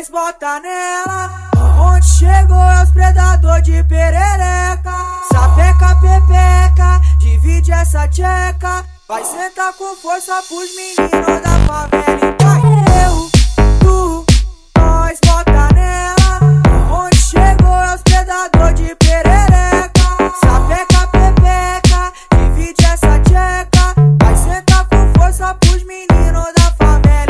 nós bota nela. Onde chegou é os predador de perereca. Sapeca, pepeca, divide essa tcheca. Vai sentar com força pros meninos da favela. Então eu, tu, nós bota nela. Onde chegou é os predador de perereca. Sapeca, pepeca, divide essa tcheca. Vai sentar com força pros meninos da favela.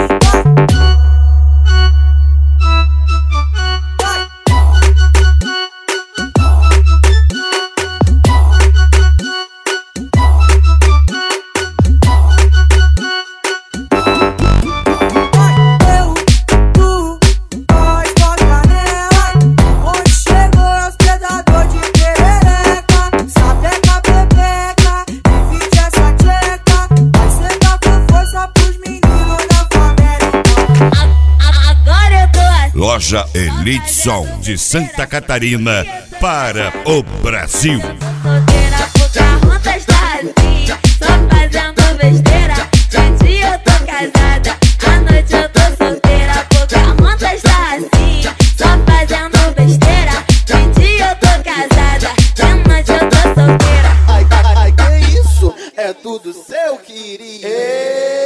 Loja Elite Som de Santa Catarina para o Brasil. Solteira, Pocahontas tá assim, só fazendo besteira. De dia eu tô casada, à noite eu tô solteira. Pocahontas tá assim, só fazendo besteira. De dia eu tô casada, de noite eu tô solteira. Ai, que isso? É tudo seu, querido.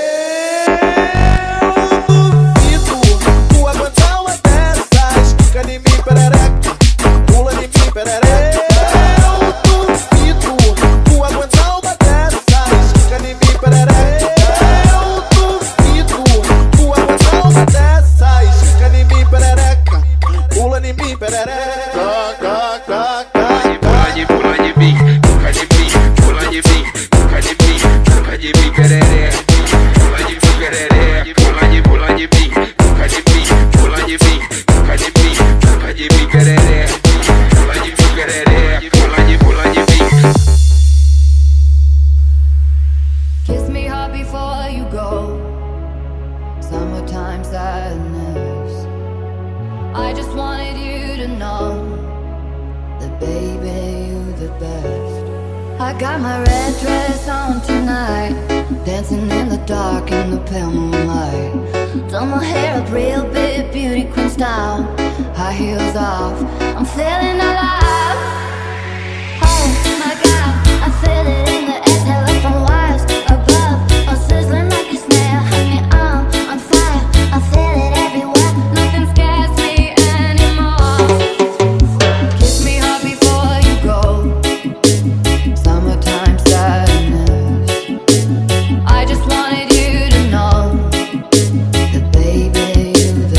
Kiss me hard before you go. Summertime sadness. I just wanted you to know that baby, you the best. I got my red dress on tonight, dancing in the dark in the pale moonlight. Done my hair up real big, beauty queen style. High heels off, I'm feeling alive. Oh my God, I feel it in the exhale from wires above. I'm sizzling like a snail, honey, I'm on fire. I feel it everywhere, nothing scares me anymore. Kiss me hard before you go. Summertime sadness. I just wanted you to know that baby, you the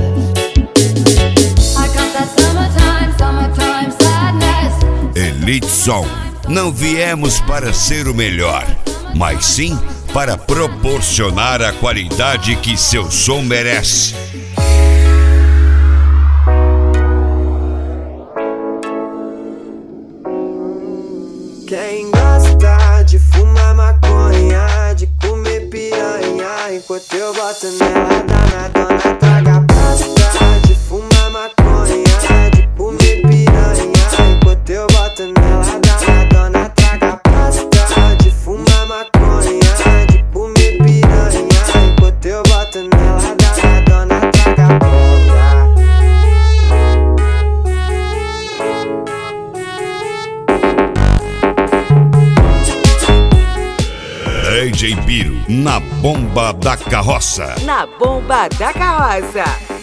best. I got that summertime sadness. Elite Som. Não viemos para ser o melhor, mas sim para proporcionar a qualidade que seu som merece. Quem gosta de fumar maconha, de comer piranha, enquanto eu boto nela, danadona, traga pasta. De fumar maconha, de comer piranha, enquanto eu boto nela, danadona, traga pasta. De fumar maconha, de comer piranha, enquanto eu boto nela, danadona, traga pasta. DJ Biro, na bomba da carroça. Na bomba da carroça.